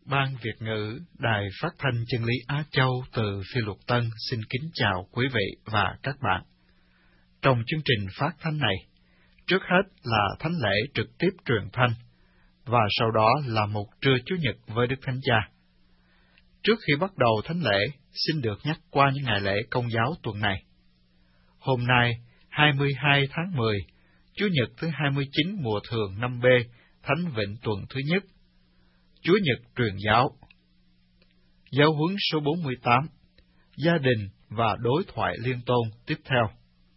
Ban Việt ngữ Đài Phát thanh Chân lý Á Châu từ Phi Luật Tân xin kính chào quý vị và các bạn. Trong chương trình phát thanh này, trước hết là thánh lễ trực tiếp truyền thanh, và sau đó là một trưa Chủ nhật với Đức Thánh Cha. Trước khi bắt đầu thánh lễ, xin được nhắc qua những ngày lễ Công giáo tuần này. Hôm nay, 22 tháng 10, Chủ nhật thứ 29 mùa thường năm B, Thánh Vịnh tuần thứ nhất. Chúa Nhật truyền giáo. Giáo huấn số 48, gia đình và đối thoại liên tôn tiếp theo.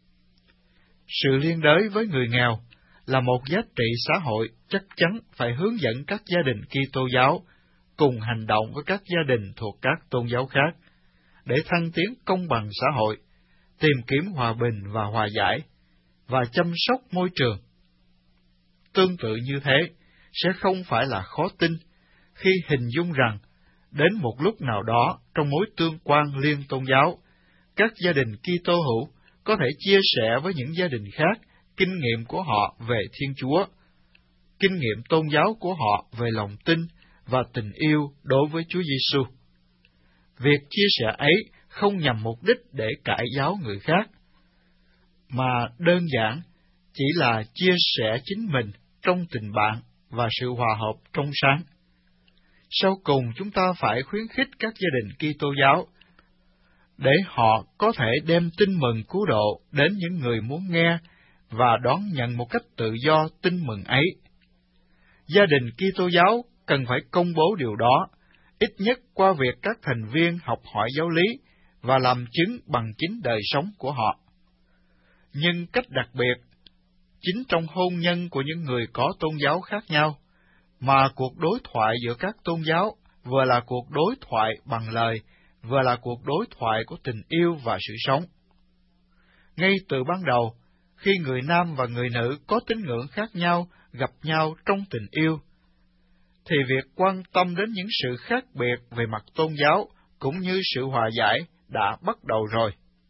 Sự liên đới với người nghèo là một giá trị xã hội chắc chắn phải hướng dẫn các gia đình Kitô giáo cùng hành động với các gia đình thuộc các tôn giáo khác để thăng tiến công bằng xã hội, tìm kiếm hòa bình và hòa giải, và chăm sóc môi trường. Tương tự như thế, sẽ không phải là khó tin khi hình dung rằng đến một lúc nào đó trong mối tương quan liên tôn giáo, các gia đình Kitô hữu có thể chia sẻ với những gia đình khác kinh nghiệm của họ về Thiên Chúa, kinh nghiệm tôn giáo của họ về lòng tin và tình yêu đối với Chúa Giêsu. Việc chia sẻ ấy không nhằm mục đích để cải giáo người khác, mà đơn giản chỉ là chia sẻ chính mình trong tình bạn và sự hòa hợp trong sáng. Sau cùng, chúng ta phải khuyến khích các gia đình Kitô giáo để họ có thể đem tin mừng cứu độ đến những người muốn nghe và đón nhận một cách tự do tin mừng ấy. Gia đình Kitô giáo cần phải công bố điều đó, ít nhất qua việc các thành viên học hỏi giáo lý và làm chứng bằng chính đời sống của họ. Nhưng cách đặc biệt, chính trong hôn nhân của những người có tôn giáo khác nhau, mà cuộc đối thoại giữa các tôn giáo vừa là cuộc đối thoại bằng lời, vừa là cuộc đối thoại của tình yêu và sự sống. Ngay từ ban đầu, khi người nam và người nữ có tín ngưỡng khác nhau gặp nhau trong tình yêu, thì việc quan tâm đến những sự khác biệt về mặt tôn giáo cũng như sự hòa giải đã bắt đầu rồi.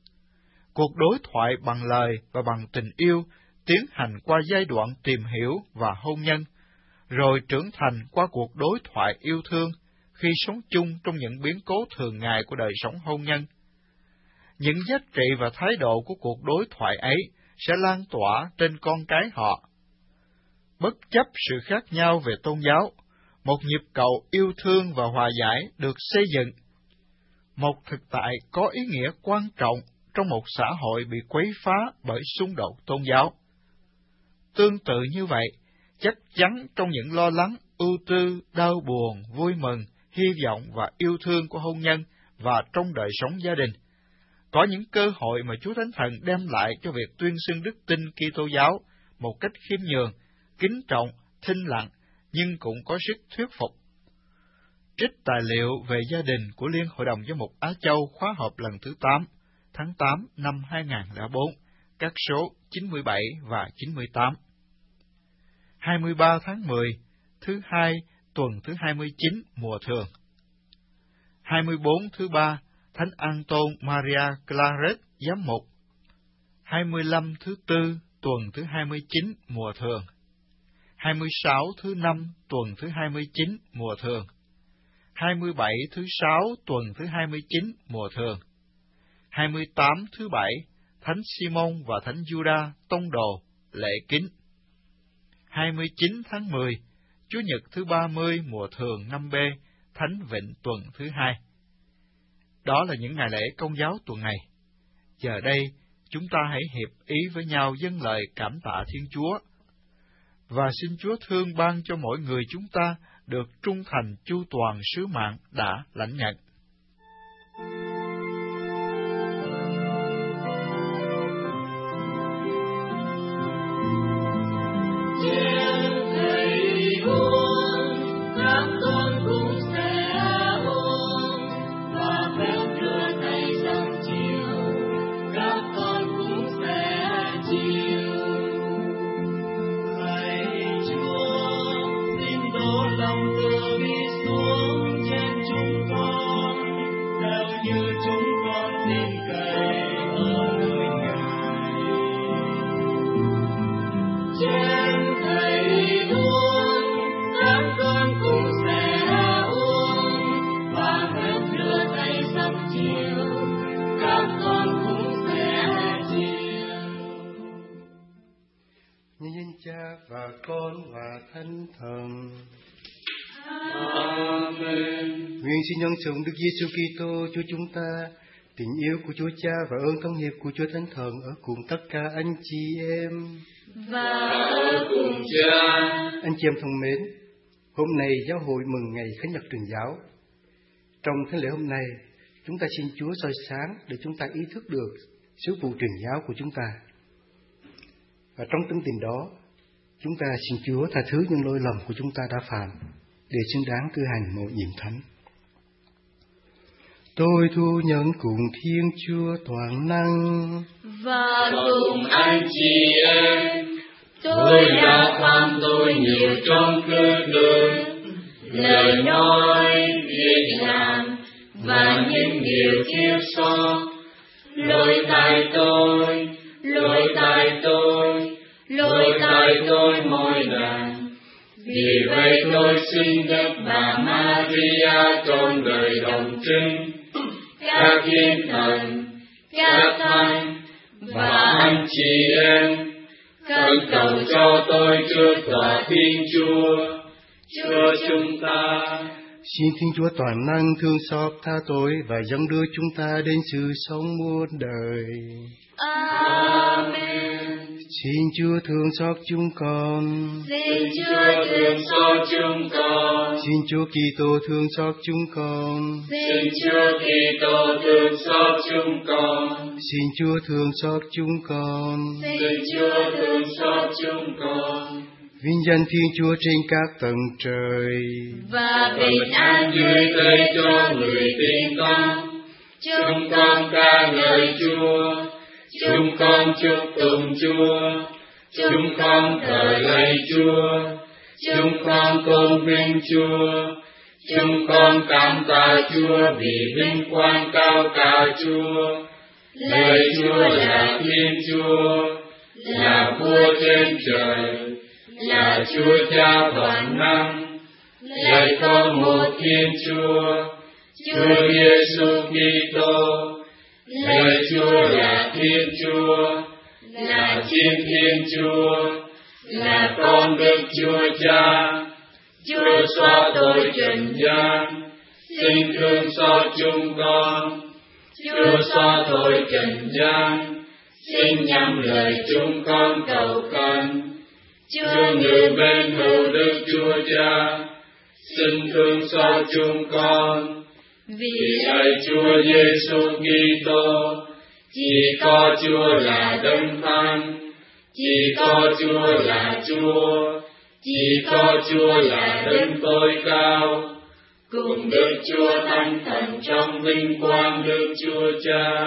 Cuộc đối thoại bằng lời và bằng tình yêu tiến hành qua giai đoạn tìm hiểu và hôn nhân, rồi trưởng thành qua cuộc đối thoại yêu thương khi sống chung trong những biến cố thường ngày của đời sống hôn nhân. Những giá trị và thái độ của cuộc đối thoại ấy sẽ lan tỏa trên con cái họ. Bất chấp sự khác nhau về tôn giáo, một nhịp cầu yêu thương và hòa giải được xây dựng, một thực tại có ý nghĩa quan trọng trong một xã hội bị quấy phá bởi xung đột tôn giáo. Tương tự như vậy, chắc chắn trong những lo lắng, ưu tư, đau buồn, vui mừng, hy vọng và yêu thương của hôn nhân và trong đời sống gia đình, có những cơ hội mà Chúa Thánh Thần đem lại cho việc tuyên xưng đức tin Kitô giáo một cách khiêm nhường, kính trọng, thinh lặng, nhưng cũng có sức thuyết phục. Trích tài liệu về gia đình của Liên Hội đồng Giám mục Á Châu khóa họp lần thứ 8, tháng 8 năm 2004, các số 97 và 98. 23 tháng 10, thứ hai, tuần thứ 29 mùa thường. 24 thứ ba, Thánh Anton Maria Claret giám mục. 25 thứ tư, tuần thứ 29 mùa thường. 26 thứ năm, tuần thứ 29 mùa thường. 27 thứ sáu, tuần thứ 29 mùa thường. 28 thứ bảy, Thánh Simon và Thánh Juda tông đồ, lễ kính. 29 tháng 10, Chủ nhật thứ 30 mùa thường năm B, Thánh Vịnh tuần thứ 2. Đó là những ngày lễ Công giáo tuần này. Giờ đây, chúng ta hãy hiệp ý với nhau dâng lời cảm tạ Thiên Chúa, và xin Chúa thương ban cho mỗi người chúng ta được trung thành chu toàn sứ mạng đã lãnh nhận. Lòng từ bi xuống trên chúng con, theo như và Con và Thánh Thần. Amen. Nguyện xin nhân sủng Đức Giêsu Kitô Chúa chúng ta, tình yêu của Chúa Cha và ơn thông hiệp của Chúa Thánh Thần ở cùng tất cả anh chị em. Và ở cùng Cha. Anh chị em thân mến, hôm nay giáo hội mừng ngày Khánh nhật Truyền giáo. Trong thánh lễ hôm nay, chúng ta xin Chúa soi sáng để chúng ta ý thức được sứ vụ truyền giáo của chúng ta. Và trong tâm tình đó, chúng ta xin Chúa tha thứ những lỗi lầm của chúng ta đã phạm để xứng đáng cử hành mầu nhiệm thánh. Tôi thu nhận cùng Thiên Chúa toàn năng và cùng anh chị em, tôi đã phạm tội nhiều trong cơ đường, lời nói, việc làm và những điều thiếu sót. Lỗi tại tôi mỗi lần. Vì vậy tôi xin Đức Bà Maria trong đời đồng trinh, các thiên thần, các thánh và anh chị em, khẩn cầu cho tôi trước tòa Thiên Chúa chúng ta. Xin Thiên Chúa toàn năng thương xót tha tội và dẫn đưa chúng ta đến sự sống muôn đời. Amen. Xin Chúa thương xót chúng con. Xin Chúa thương xót chúng con. Xin Chúa Kitô thương xót chúng con. Xin Chúa Kitô thương xót chúng con. Xin Chúa thương xót chúng con. Xin Chúa thương xót chúng con. Vinh danh Thiên Chúa trên các tầng trời và bình an dưới đây cho người tin tâm. Chúng con ca ngợi Chúa, chúng con chúc tụng Chúa, chúng con thờ lạy Chúa, chúng con tôn vinh Chúa, chúng con cảm tạ Chúa vì vinh quang cao cả Chúa. Lạy Chúa là Thiên Chúa, là Vua trên trời, là Chúa Cha toàn năng. Lạy có một Thiên Chúa, Chúa Giêsu Kitô. Lạy Chúa là Thiên Chúa, là chính Thiên Chúa, là con Đức Chúa Cha. Chúa xóa tội trần gian, xin thương xót chúng con. Chúa xóa tội trần gian, xin nhắm lời chúng con cầu khẩn. Chúa ngự bên hữu Đức Chúa Cha, xin thương xót chúng con. Vì lạy Chúa Giêsu Kitô, chỉ có Chúa là Đấng Thánh, chỉ có Chúa là Chúa, chỉ có Chúa là Đấng tối cao, cùng Đức Chúa Thánh Thần trong vinh quang Đức Chúa Cha.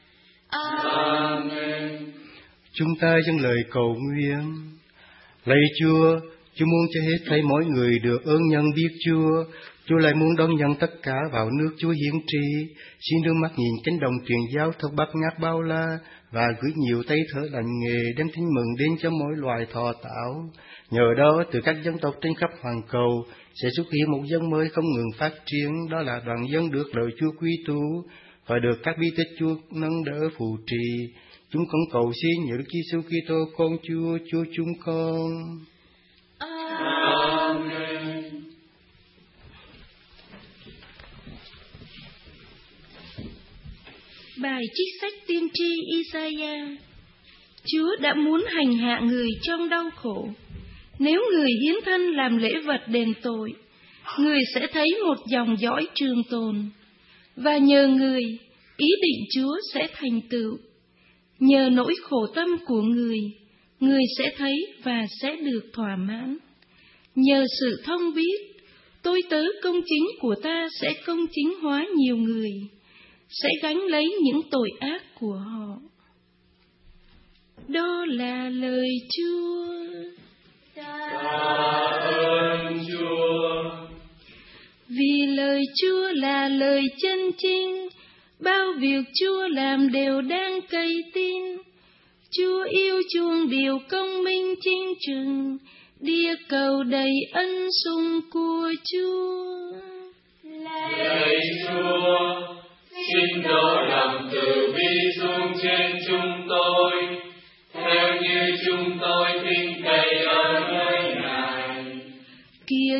Amen. Chúng ta dâng lời cầu nguyện. Lạy Chúa, Chúa muốn cho hết thảy mỗi người được ơn nhân biết Chúa. Chúa lại muốn đón nhận tất cả vào nước Chúa hiển trị. Xin đưa mắt nhìn cánh đồng truyền giáo thật bát ngát bao la và gửi nhiều tay thở lành nghề đem tin mừng đến cho mỗi loài thọ tạo. Nhờ đó, từ các dân tộc trên khắp hoàn cầu sẽ xuất hiện một dân mới không ngừng phát triển, đó là đoàn dân được lời Chúa quy tú và được các bí tích Chúa nâng đỡ phù trì. Chúng con cầu xin nhờ Đức Giêsu Kitô con Chúa, Chúa chúng con. Amen. Bài trích sách tiên tri Isaiah. Chúa đã muốn hành hạ người trong đau khổ. Nếu người hiến thân làm lễ vật đền tội, người sẽ thấy một dòng dõi trường tồn. Và nhờ người, ý định Chúa sẽ thành tựu. Nhờ nỗi khổ tâm của người sẽ thấy và sẽ được thỏa mãn. Nhờ sự thông biết, tôi tớ công chính của ta sẽ công chính hóa nhiều người, sẽ gánh lấy những tội ác của họ. Đó là lời Chúa. Tạ ơn Chúa. Vì lời Chúa là lời chân chính, bao việc Chúa làm đều đang cậy tin. Chúa yêu chuộng điều công minh chính trừng, địa cầu đầy ân sủng của Chúa. Lạy Chúa, xin đổ lòng từ bi xuống trên chúng tôi, theo như chúng tôi tin cậy ở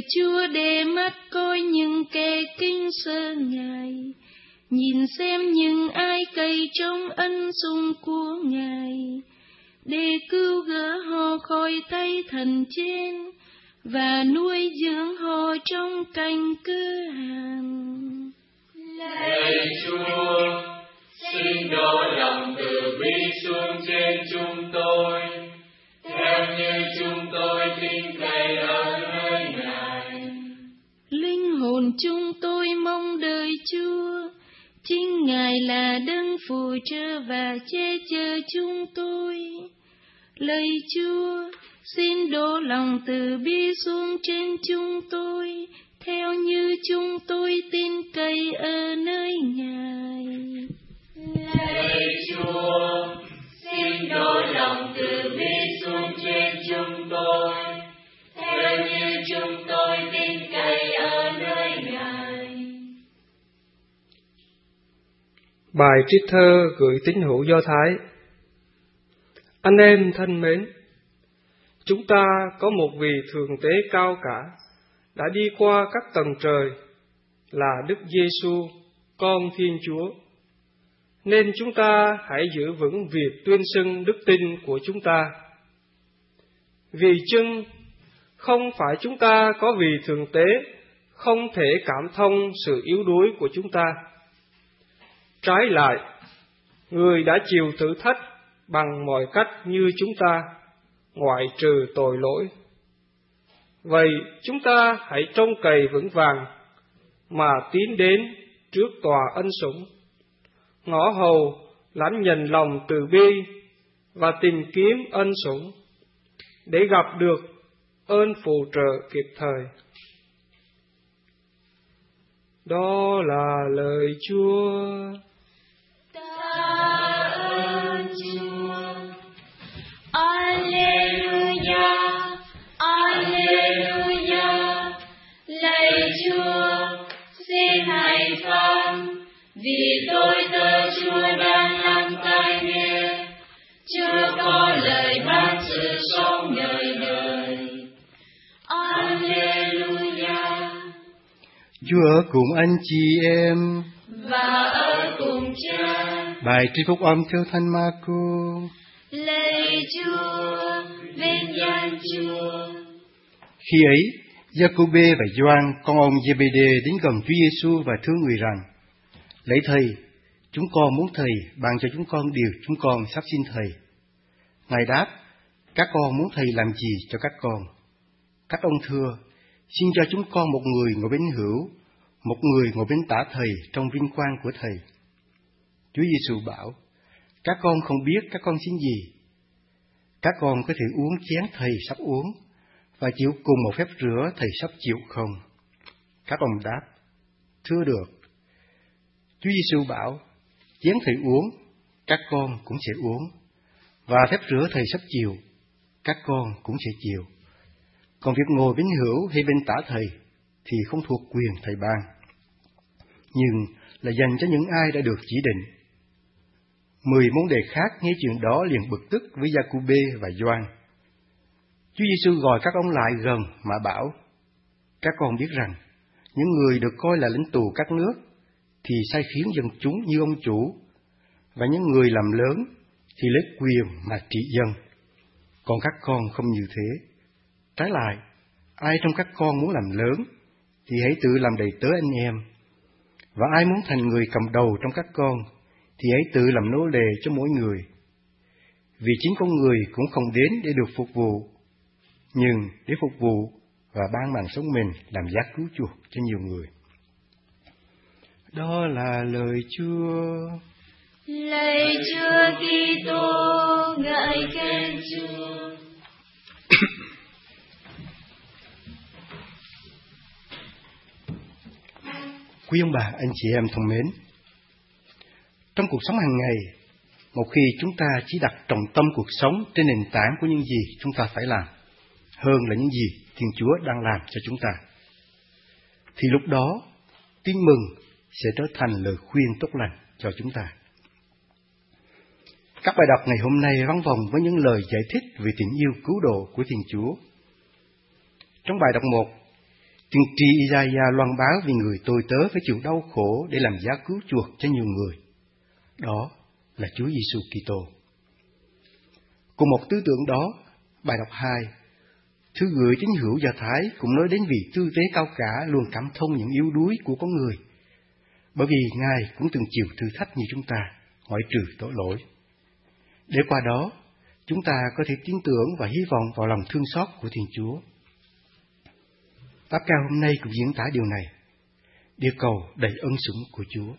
Chúa để mắt coi những kẻ kính sợ Ngài, nhìn xem những ai cậy trong ân sủng của Ngài, để cứu gỡ họ khỏi tay thần trên và nuôi dưỡng họ trong cảnh cứ hàng. Lạy Chúa, xin đổ lòng từ bi xuống trên chúng tôi, theo như chúng tôi tin cậy ở nơi Ngài. Linh hồn chúng tôi mong đợi Chúa, chính Ngài là đấng phù trợ và che chở chúng tôi. Lạy Chúa, xin đổ lòng từ bi xuống trên chúng tôi, theo như chúng tôi tin cậy ở nơi Ngài. Lạy Chúa, xin đổ lòng từ bi xuống trên chúng tôi, theo như chúng tôi tin cậy ở nơi Ngài. Bài trích thơ gửi tín hữu Do Thái. Anh em thân mến, chúng ta có một vị thượng tế cao cả đã đi qua các tầng trời, là Đức Giêsu, con Thiên Chúa. Nên chúng ta hãy giữ vững việc tuyên xưng đức tin của chúng ta. Vì chưng không phải chúng ta có vị thượng tế không thể cảm thông sự yếu đuối của chúng ta. Trái lại, người đã chịu thử thách bằng mọi cách như chúng ta, ngoại trừ tội lỗi. Vậy chúng ta hãy trông cậy vững vàng mà tiến đến trước tòa ân sủng, ngõ hầu lãnh nhận lòng từ bi và tìm kiếm ân sủng để gặp được ơn phù trợ kịp thời. Đó là lời Chúa. Vì tôi tớ Chúa đang lắng tai nghe, Chúa có lời ban sự sống đời đời. Alleluia. Chúa ở cùng anh chị em và ở cùng Cha. Bài trích phúc âm theo Thánh Marco. Lạy Chúa, vinh danh Chúa. Khi ấy, Giacôbê và Gioan con ông Giê-bê-đê đến gần Chúa Giêsu và thưa người rằng: Lạy Thầy, chúng con muốn Thầy ban cho chúng con điều chúng con sắp xin Thầy. Ngài đáp: Các con muốn Thầy làm gì cho các con? Các ông thưa: Xin cho chúng con một người ngồi bên hữu, một người ngồi bên tả Thầy trong vinh quang của Thầy. Chúa Giêsu bảo: Các con không biết các con xin gì. Các con có thể uống chén Thầy sắp uống và chịu cùng một phép rửa Thầy sắp chịu không? Các ông đáp: Thưa được. Chúa Giêsu bảo: Chén Thầy uống, các con cũng sẽ uống, và phép rửa Thầy sắp chịu, các con cũng sẽ chịu. Còn việc ngồi bên hữu hay bên tả Thầy thì không thuộc quyền Thầy ban, nhưng là dành cho những ai đã được chỉ định. 10 môn đệ khác nghe chuyện đó liền bực tức với Giacôbê và Gioan. Chúa Giêsu gọi các ông lại gần mà bảo: Các con biết rằng những người được coi là lãnh tụ các nước thì sai khiến dân chúng như ông chủ, và những người làm lớn thì lấy quyền mà trị dân. Còn các con không như thế. Trái lại, ai trong các con muốn làm lớn thì hãy tự làm đầy tớ anh em, và ai muốn thành người cầm đầu trong các con thì hãy tự làm nô lệ cho mỗi người. Vì chính con người cũng không đến để được phục vụ, nhưng để phục vụ và ban mạng sống mình làm giá cứu chuộc cho nhiều người. Đó là lời Chúa. Lạy Chúa Kitô, ngợi khen Chúa. Quý ông bà, anh chị em thân mến, trong cuộc sống hàng ngày, một khi chúng ta chỉ đặt trọng tâm cuộc sống trên nền tảng của những gì chúng ta phải làm, hơn là những gì Thiên Chúa đang làm cho chúng ta, thì lúc đó tin mừng sẽ trở thành lời khuyên tốt lành cho chúng ta. Các bài đọc ngày hôm nay vắng vòng với những lời giải thích về tình yêu cứu độ của Thiên Chúa. Trong bài đọc 1, Tiên tri Isaiah loan báo vì người tôi tớ phải chịu đau khổ để làm giá cứu chuộc cho nhiều người. Đó là Chúa Giêsu Kitô. Cùng một tư tưởng đó, bài đọc 2, thư gửi tín hữu Do Thái cũng nói đến vị tư tế cao cả luôn cảm thông những yếu đuối của con người, bởi vì Ngài cũng từng chịu thử thách như chúng ta, ngoại trừ tội lỗi. Để qua đó, chúng ta có thể tin tưởng và hy vọng vào lòng thương xót của Thiên Chúa. Pháp ca hôm nay cũng diễn tả điều này, địa cầu đầy ân sủng của Chúa.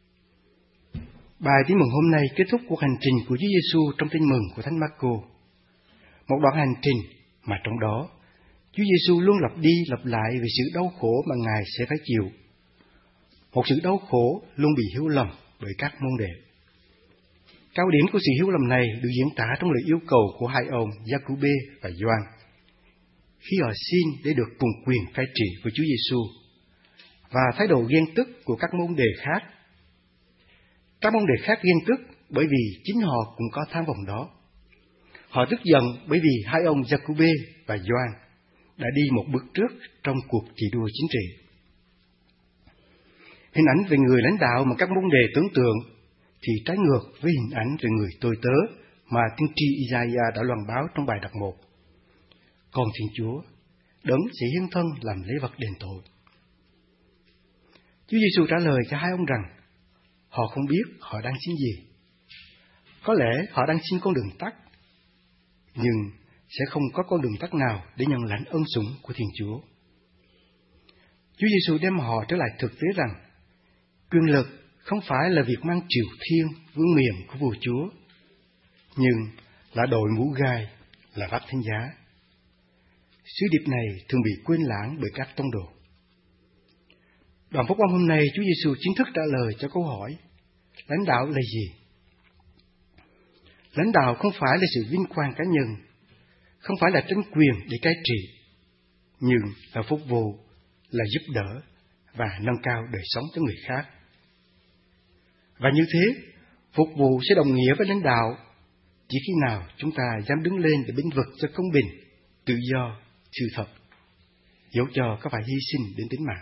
Bài tin mừng hôm nay kết thúc cuộc hành trình của Chúa Giêsu trong tin mừng của Thánh Marco. Một đoạn hành trình mà trong đó Chúa Giêsu luôn lặp đi lặp lại về sự đau khổ mà Ngài sẽ phải chịu. Một sự đau khổ luôn bị hiểu lầm bởi các môn đệ. Cao điểm của sự hiểu lầm này được diễn tả trong lời yêu cầu của hai ông Giacôbê và Gioan, khi họ xin để được cùng quyền cai trị với Chúa Giêsu, và thái độ ghen tức của các môn đệ khác. Các môn đệ khác ghen tức bởi vì chính họ cũng có tham vọng đó. Họ tức giận bởi vì hai ông Giacôbê và Gioan đã đi một bước trước trong cuộc chạy đua chính trị. Hình ảnh về người lãnh đạo mà các môn đệ tưởng tượng thì trái ngược với hình ảnh về người tôi tớ mà tiên tri Isaiah đã loan báo trong bài đọc 1. Còn Thiên Chúa, Đấng sẽ hiến thân làm lễ vật đền tội. Chúa Giêsu trả lời cho hai ông rằng, họ không biết họ đang xin gì. Có lẽ họ đang xin con đường tắt, nhưng sẽ không có con đường tắt nào để nhận lãnh ân sủng của Thiên Chúa. Chúa Giêsu đem họ trở lại thực tế rằng, quyền lực không phải là việc mang triều thiên vương miện của vua Chúa, nhưng là đội mũ gai, là vác thánh giá. Sứ điệp này thường bị quên lãng bởi các tông đồ. Đoạn phúc âm hôm nay, Chúa Giêsu chính thức trả lời cho câu hỏi, lãnh đạo là gì? Lãnh đạo không phải là sự vinh quang cá nhân, không phải là tranh quyền để cai trị, nhưng là phục vụ, là giúp đỡ và nâng cao đời sống cho người khác. Và như thế, phục vụ sẽ đồng nghĩa với lãnh đạo chỉ khi nào chúng ta dám đứng lên để bênh vực cho công bình, tự do, sự thật, dẫu cho có phải hy sinh đến tính mạng.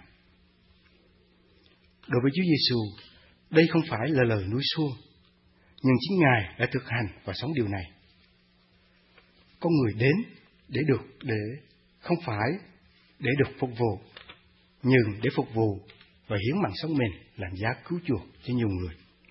Đối với Chúa Giêsu, đây không phải là lời núi suông, nhưng chính Ngài đã thực hành và sống điều này. Con người đến không phải để được phục vụ, nhưng để phục vụ và hiến mạng sống mình làm giá cứu chuộc cho nhiều người.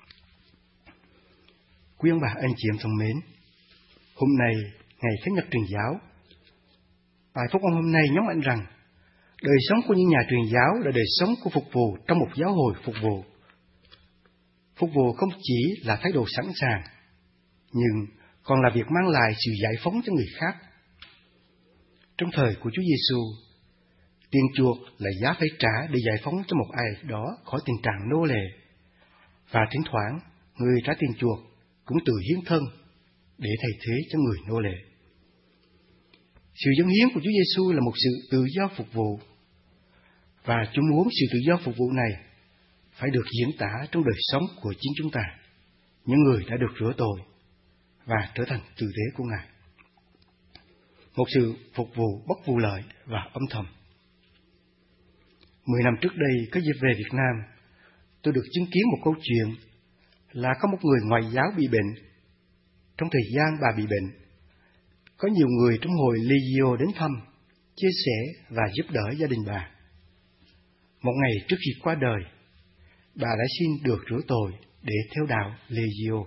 Quý ông bà anh chị em thân mến, hôm nay ngày Khánh nhật Truyền giáo, bài phúc âm hôm nay nhấn mạnh rằng đời sống của những nhà truyền giáo là đời sống của phục vụ trong một giáo hội phục vụ. Phục vụ không chỉ là thái độ sẵn sàng, nhưng còn là việc mang lại sự giải phóng cho người khác. Trong thời của Chúa Giêsu, tiền chuộc là giá phải trả để giải phóng cho một ai đó khỏi tình trạng nô lệ, và thỉnh thoảng người trả tiền chuộc cũng tự hiến thân để thay thế cho người nô lệ. Sự dâng hiến của Chúa Giêsu là một sự tự do phục vụ, và Chúa muốn sự tự do phục vụ này phải được diễn tả trong đời sống của chính chúng ta, những người đã được rửa tội và trở thành tử tế của Ngài. Một sự phục vụ bất vụ lợi và âm thầm. 10 năm trước đây, có dịp về Việt Nam, tôi được chứng kiến một câu chuyện là có một người ngoại giáo bị bệnh. Trong thời gian bà bị bệnh, có nhiều người trong hội Legio đến thăm, chia sẻ và giúp đỡ gia đình bà. Một ngày trước khi qua đời, bà đã xin được rửa tội để theo đạo Legio.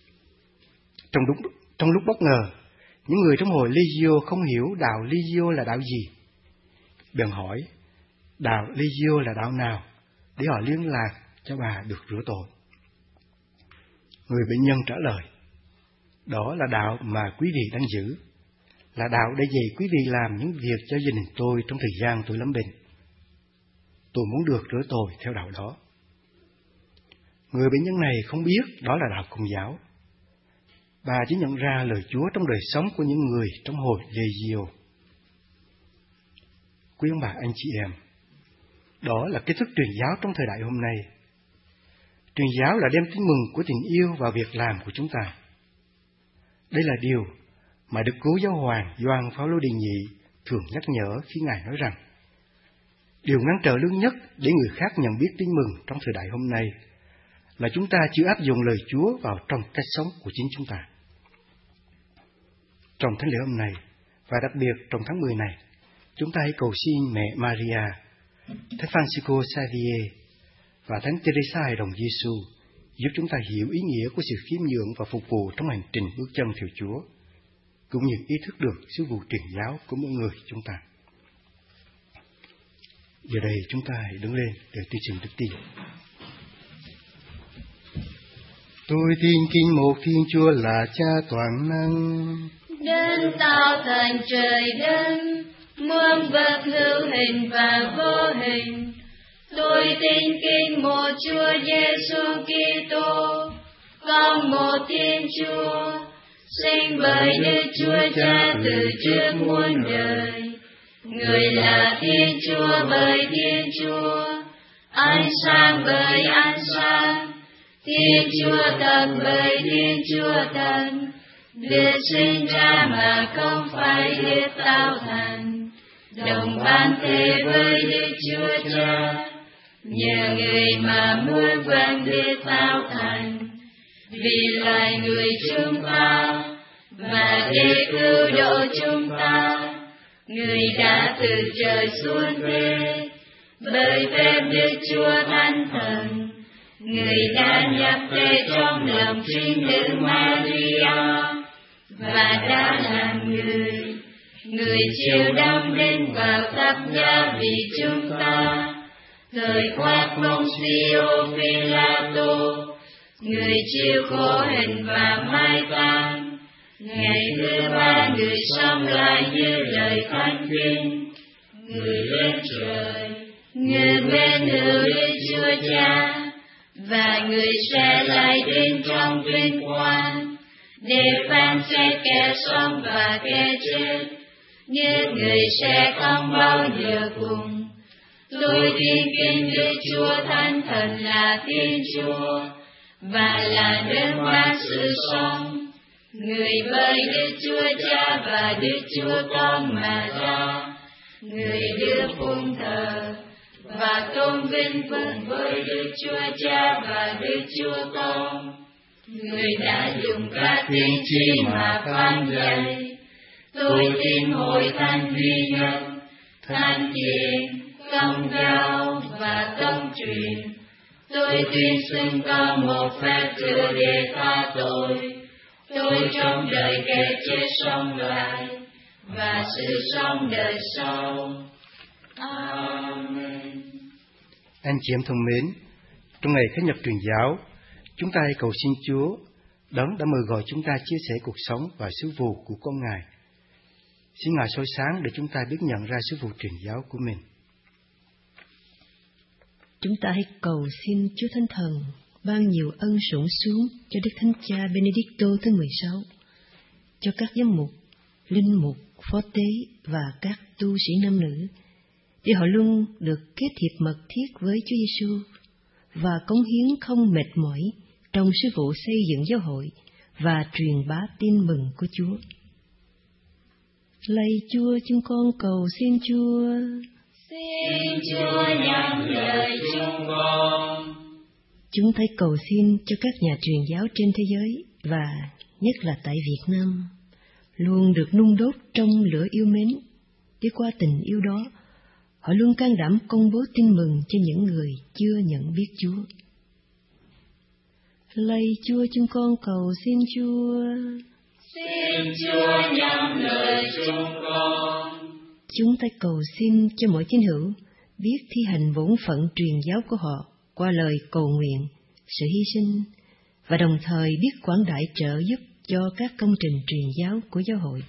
Trong lúc bất ngờ, những người trong hội Legio không hiểu đạo Legio là đạo gì. Bèn hỏi, đạo Legio là đạo nào, để họ liên lạc cho bà được rửa tội. Người bệnh nhân trả lời, đó là đạo mà quý vị đang giữ, là đạo để dạy quý vị làm những việc cho gia đình tôi trong thời gian tôi lâm bệnh. Tôi muốn được rửa tội theo đạo đó. Người bệnh nhân này không biết đó là đạo Công giáo. Bà chỉ nhận ra lời Chúa trong đời sống của những người trong hội Legio. Quý ông bà anh chị em, đó là kết thức truyền giáo trong thời đại hôm nay. Truyền giáo là đem tin mừng của tình yêu vào việc làm của chúng ta. Đây là điều mà Đức Cố Giáo hoàng Gioan Phao-lô Đệ Nhị thường nhắc nhở khi Ngài nói rằng, Điều ngăn trở lớn nhất để người khác nhận biết tin mừng trong thời đại hôm nay là chúng ta chưa áp dụng lời Chúa vào trong cách sống của chính chúng ta. Trong thánh lễ hôm nay, và đặc biệt trong tháng 10 này, chúng ta hãy cầu xin mẹ Maria, Thánh Francisco Xavier và Thánh Teresa Hài Đồng Giêsu giúp chúng ta hiểu ý nghĩa của sự khiêm nhường và phục vụ trong hành trình bước chân theo Chúa, cũng như ý thức được sứ vụ truyền giáo của mỗi người chúng ta. Giờ đây chúng ta hãy đứng lên để tuyên xưng đức tin. Tôi tin kính một Thiên Chúa là Cha toàn năng, Đấng tạo thành trời đất, muôn vật hữu hình và vô hình. Tôi tin kính một Chúa Giêsu Kitô, con một Thiên Chúa, sinh bởi Đức Chúa Cha từ trước muôn đời. Người là Thiên Chúa bởi Thiên Chúa, ánh sáng bởi ánh sáng, Thiên Chúa thật bởi Thiên Chúa thật, được sinh ra mà không phải được tạo thành, đồng ban thế với Đức Chúa Cha, nhờ người mà muôn vật được tạo thành, vì loài người chúng ta và để cứu độ chúng ta, người đã từ trời xuống thế, bởi phép Đức Chúa Thánh Thần, người đã nhập thể trong lòng trinh nữ Maria và đã làm người. Người chịu đóng đinh vào thập giá vì chúng ta, thời khoác Pôncio Phi-la-tô, người chịu khổ hình và mai táng. Ngày thứ ba người sống lại như lời Thánh Kinh, người lên trời, người bên hữu Đức Chúa Cha, và người sẽ lại đến trong vinh quang để phán xét kẻ sống và kẻ chết, nhưng người sẽ không bao giờ cùng. Tôi tin kính Đức Chúa Thánh Thần là Thiên Chúa và là đấng ban sự sống, người bởi Đức Chúa Cha và Đức Chúa Con mà ra, người được phụng thờ và tôn vinh cùng với Đức Chúa Cha và Đức Chúa Con. Người đã dùng các tiên tri mà phán dạy. Tôi tin hội thánh duy nhất, thánh thiện, công giáo và công truyền. Tôi tin xưng có một phép chữa để tha tội. Tôi trong đời kẻ chết sống lại và sự sống đời sau. Amen. Anh chị em thân mến, trong ngày Khánh Nhật truyền giáo, chúng ta hãy cầu xin Chúa, Đấng đã mời gọi chúng ta chia sẻ cuộc sống và sứ vụ của con Ngài. Xin Ngài soi sáng để chúng ta biết nhận ra sứ vụ truyền giáo của mình. Chúng ta hãy cầu xin Chúa Thánh Thần ban nhiều ân sủng xuống cho Đức Thánh Cha Benedicto thứ 16, cho các giám mục, linh mục, phó tế và các tu sĩ nam nữ, để họ luôn được kết hiệp mật thiết với Chúa Giêsu và cống hiến không mệt mỏi trong sứ vụ xây dựng giáo hội và truyền bá tin mừng của Chúa. Lạy Chúa, chúng con cầu xin Chúa. Xin Chúa nhận lời chúng con. Chúng ta cầu xin cho các nhà truyền giáo trên thế giới và nhất là tại Việt Nam luôn được nung đốt trong lửa yêu mến, để qua tình yêu đó họ luôn can đảm công bố tin mừng cho những người chưa nhận biết Chúa. Lạy Chúa, chúng con cầu xin Chúa. Xin Chúa nhận lời chúng con. Chúng ta cầu xin cho mỗi tín hữu biết thi hành bổn phận truyền giáo của họ qua lời cầu nguyện, sự hy sinh, và đồng thời biết quảng đại trợ giúp cho các công trình truyền giáo của giáo hội.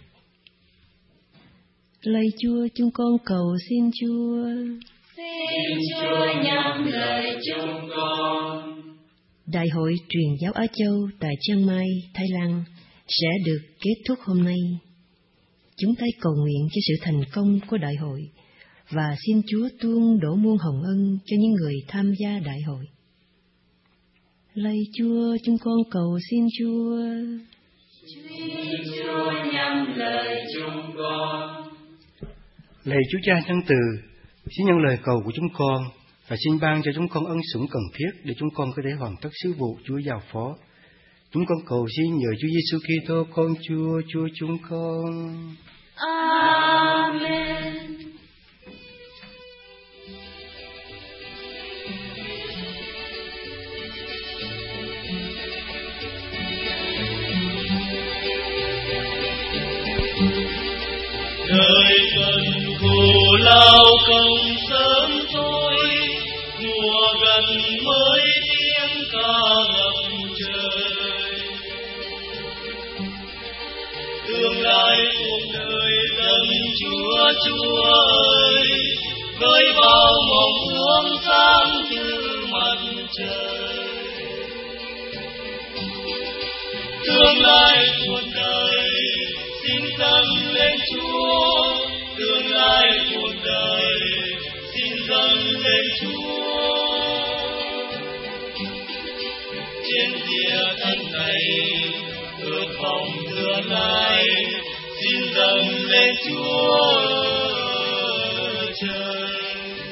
Lạy Chúa, chúng con cầu xin Chúa. Xin Chúa nhận lời chúng con. Đại hội truyền giáo Á Châu tại Chiang Mai, Thái Lan sẽ được kết thúc hôm nay. Chúng ta cầu nguyện cho sự thành công của đại hội và xin Chúa tuôn đổ muôn hồng ân cho những người tham gia đại hội. Lạy Chúa, chúng con cầu xin Chúa. Xin Chúa nhận lời chúng con. Lạy Chúa Cha nhân từ, Xin nhận lời cầu của chúng con và xin ban cho chúng con ân sủng cần thiết để chúng con có thể hoàn tất sứ vụ Chúa giao phó. Chúng con cầu xin nhờ Chúa Giêsu Kitô con Chúa, Chúa chúng con. Amen. Đời cần khổ lao công sớm thôi, mùa gần mới tiếng ca ngập trời. Tương lai cuộc đời dâng Chúa, Chúa ơi, với bao mong ước sáng như mặt trời. Tương lai cuộc đời xin dâng lên Chúa, tương lai cuộc đời xin dâng lên Chúa. Trên địa thân này ước vọng tương lai xin dâng lên Chúa trời.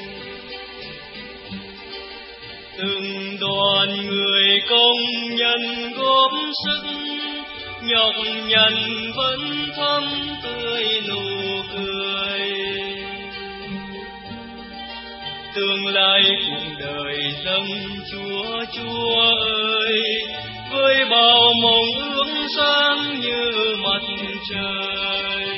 Từng đoàn người công nhân góp sức nhọc nhằn vẫn thắm tươi nụ cười. Tương lai cuộc đời dâng Chúa, Chúa ơi, với bao mong ước sáng như mặt trời.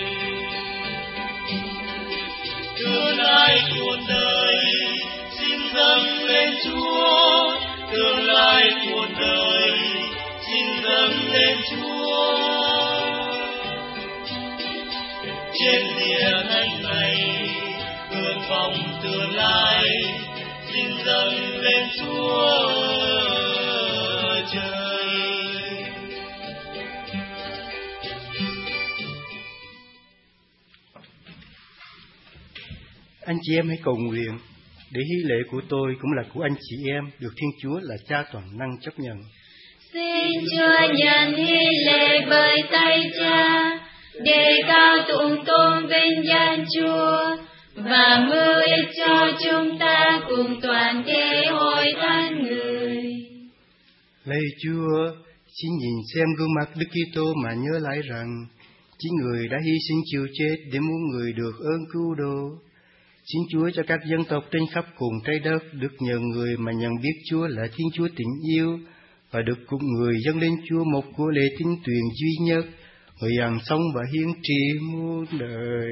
Tương lai cuộc đời xin dâng lên Chúa, tương lai cuộc đời xin dâng lên Chúa. Trên địa thân này ước vọng tương lai xin dâng lên Chúa trời. Anh chị em hãy cầu nguyện để hy lễ của tôi cũng là của anh chị em được Thiên Chúa là Cha toàn năng chấp nhận. Xin Chúa nhận hy lễ bởi tay Cha, để cao tụng tôn vinh danh Chúa và mưu ích cho chúng ta cùng toàn thể hội thánh người. Lạy Chúa, xin nhìn xem gương mặt Đức Kitô mà nhớ lại rằng chính Người đã hy sinh chịu chết để muôn người được ơn cứu độ. Xin Chúa cho các dân tộc trên khắp cùng trái đất được nhờ Người mà nhận biết Chúa là Thiên Chúa tình yêu và được cùng Người dâng lên Chúa một của lễ tín tuyền duy nhất, Người hằng sống và hiến trị muôn đời.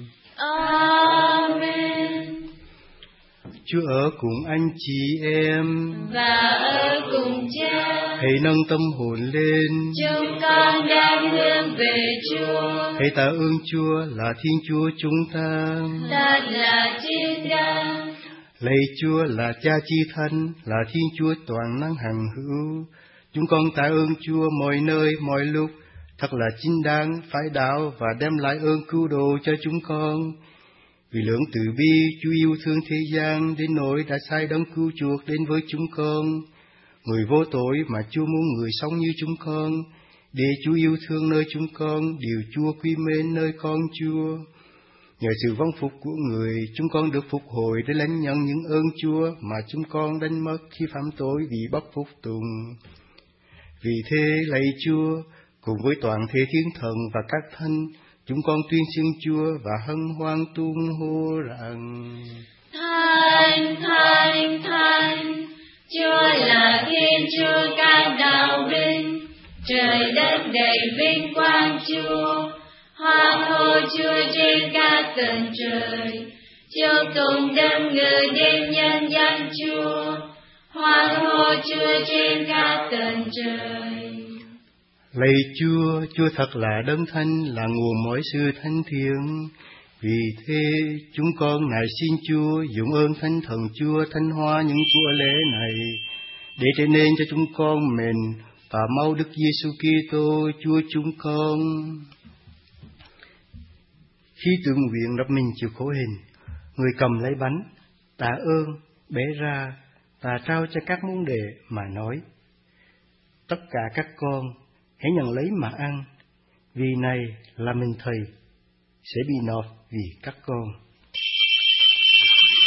Amen. Chúa ở cùng anh chị em và ở cùng Cha. Hãy nâng tâm hồn lên, Chúng con đang hướng về Chúa. hãy tạ ơn Chúa là Thiên Chúa chúng ta. Thật là chính đáng. Lạy Chúa là Cha chi thân, là Thiên Chúa toàn năng hằng hữu. Chúng con tạ ơn Chúa mọi nơi, mọi lúc, thật là chính đáng, phải đạo và đem lại ơn cứu độ cho chúng con. Vì lượng từ bi, Chúa yêu thương thế gian đến nỗi đã sai đấng cứu chuộc đến với chúng con. Người vô tội mà Chúa muốn người sống như chúng con, để Chúa yêu thương nơi chúng con, điều Chúa quý mến nơi con Chúa. Nhờ sự vâng phục của người, chúng con được phục hồi để lãnh nhận những ơn Chúa mà chúng con đánh mất khi phạm tội vì bất phục tùng. Vì thế, lạy Chúa, cùng với toàn thể thiên thần và các thánh, chúng con tuyên xưng Chúa và hân hoan tung hô rằng: Thánh, Thánh, Thánh, Chúa là Thiên Chúa các đạo binh, trời đất đầy vinh quang Chúa. Hoan hô Chúa trên các tầng trời, chúc tụng đấng người đến nhân danh Chúa. Hoan hô Chúa trên các tầng trời. Lạy Chúa, Chúa thật là đấng thánh, là nguồn mọi sự thánh thiện. Vì thế, chúng con nài xin Chúa dụng ơn Thánh Thần Chúa thánh hóa những của lễ này, để trở nên cho chúng con mền và máu Đức Giêsu Kitô Chúa chúng con. Khi tự nguyện lập mình chịu khổ hình, người cầm lấy bánh, tạ ơn, bẻ ra và trao cho các môn đệ mà nói: Tất cả các con hãy nhận lấy mà ăn, vì này là mình Thầy sẽ bị nộp vì các con.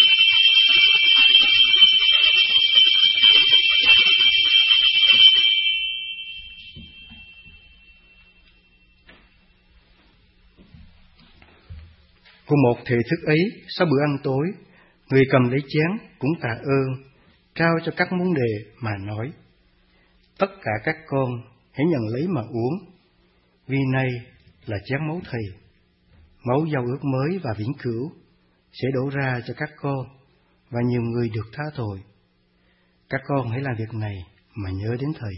Cùng một thể thức ấy, sau bữa ăn tối, người cầm lấy chén cũng tạ ơn, trao cho các món đề mà nói: tất cả các con hãy nhận lấy mà uống, vì này là chén máu Thầy, máu giao ước mới và vĩnh cửu, sẽ đổ ra cho các con và nhiều người được tha tội. Các con hãy làm việc này mà nhớ đến Thầy.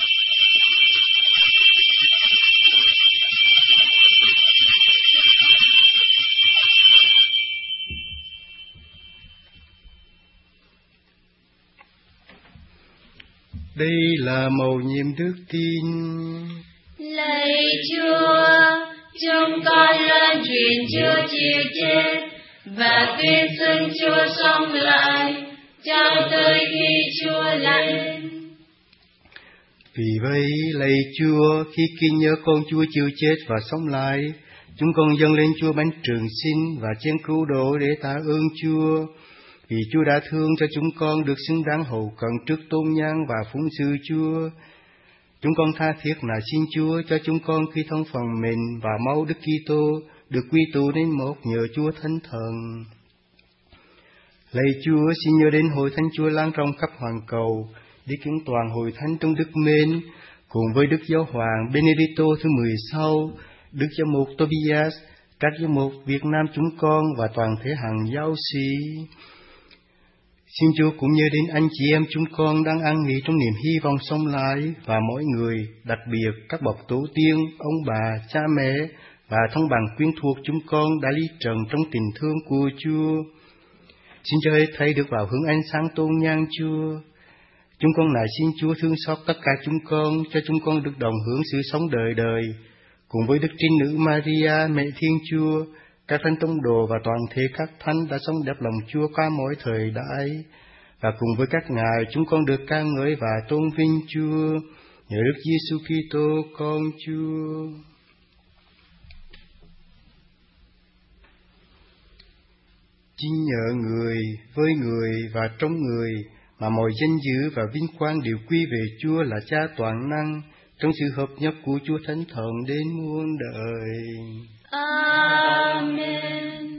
Đây là mầu nhiệm đức tin. Lạy Chúa, chúng con loan truyền Chúa chịu chết và tuyên xưng Chúa sống lại cho tới khi Chúa lên. Vì vậy, lạy Chúa, khi kinh nhớ con Chúa chịu chết và sống lại, chúng con dâng lên Chúa bánh trường sinh và chén cứu độ để tạ ơn Chúa. Vì Chúa đã thương cho chúng con được xứng đáng hầu cận trước tôn nhang và phụng sự Chúa. Chúng con tha thiết là xin Chúa cho chúng con khi thông phần mình và máu Đức Kitô được quy tụ đến một nhờ Chúa Thánh Thần. Lạy Chúa, xin nhớ đến hội thánh Chúa lan rộng khắp hoàn cầu, đi kiến toàn hội thánh trong đức mến, cùng với Đức Giáo Hoàng Benedicto thứ 16, Đức Giám mục Tobias, các giám mục Việt Nam chúng con và toàn thể hàng giáo sĩ. Xin Chúa cũng nhớ đến anh chị em chúng con đang an nghỉ trong niềm hy vọng sống lại, và mỗi người, đặc biệt các bậc tổ tiên, ông bà, cha mẹ và thân bằng quyến thuộc chúng con đã ly trần trong tình thương của Chúa. Xin cho hết thảy được vào hưởng ánh sáng tôn nhang Chúa. Chúng con lại xin Chúa thương xót tất cả chúng con, cho chúng con được đồng hưởng sự sống đời đời, cùng với Đức Trinh Nữ Maria, Mẹ Thiên Chúa, các thánh tông đồ và toàn thể các thánh đã sống đẹp lòng Chúa qua mỗi thời đại, và cùng với các ngài chúng con được ca ngợi và tôn vinh Chúa nhờ Đức Giêsu Kitô con Chúa. Chính nhờ người, với người và trong người mà mọi danh dự và vinh quang đều quy về Chúa là Cha toàn năng, trong sự hợp nhất của Chúa Thánh Thần đến muôn đời. Amen.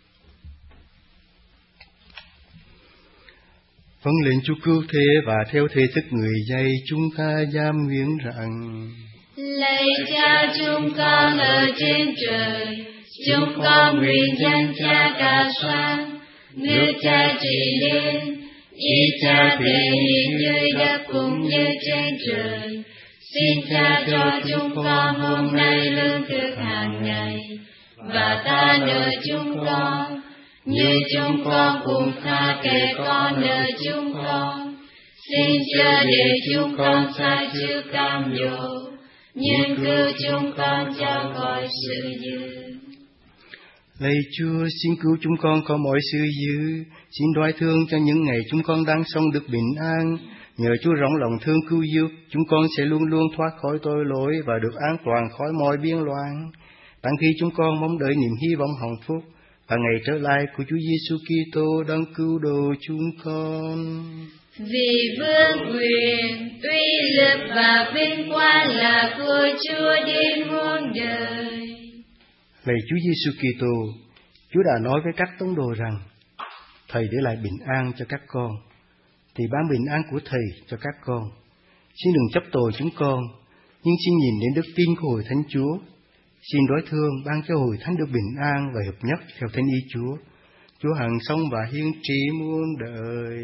Vâng lệnh Chúa cứu thế và theo thể thức người dạy, chúng ta giam nguyện rằng: Lạy Cha chúng con ở trên trời, chúng con nguyện danh Cha ca sang, nước Cha trị đến, ý Cha thể hiện dưới đất cũng như trên trời. Xin Cha cho chúng con hôm nay lương thực hàng ngày, và tha nợ chúng con, như chúng con cũng tha kẻ con nợ chúng con. Xin chớ để chúng con sai trước cam dỗ, nhưng cứu chúng con cho khỏi sự dữ. Lạy Chúa, xin cứu chúng con khỏi mọi sự dữ, xin đoái thương cho những ngày chúng con đang sống được bình an. Nhờ Chúa rộng lòng thương cứu giúp, chúng con sẽ luôn luôn thoát khỏi tội lỗi và được an toàn khỏi mọi biên loạn. Đang khi chúng con mong đợi niềm hy vọng hạnh phúc và ngày trở lại của Chúa Giêsu Kitô đang cứu độ chúng con. Vì vương quyền, uy lực và vinh quang là của Chúa đến muôn đời. Lạy Chúa Giêsu Kitô, Chúa đã nói với các tông đồ rằng: Thầy để lại bình an cho các con, thì ban bình an của Thầy cho các con. Xin đừng chấp tội chúng con, nhưng xin nhìn đến đức tin của hội thánh Chúa. Xin đối thương ban cho hội thánh được bình an và hợp nhất theo thánh ý Chúa. Chúa hằng sống và hiên trị muôn đời.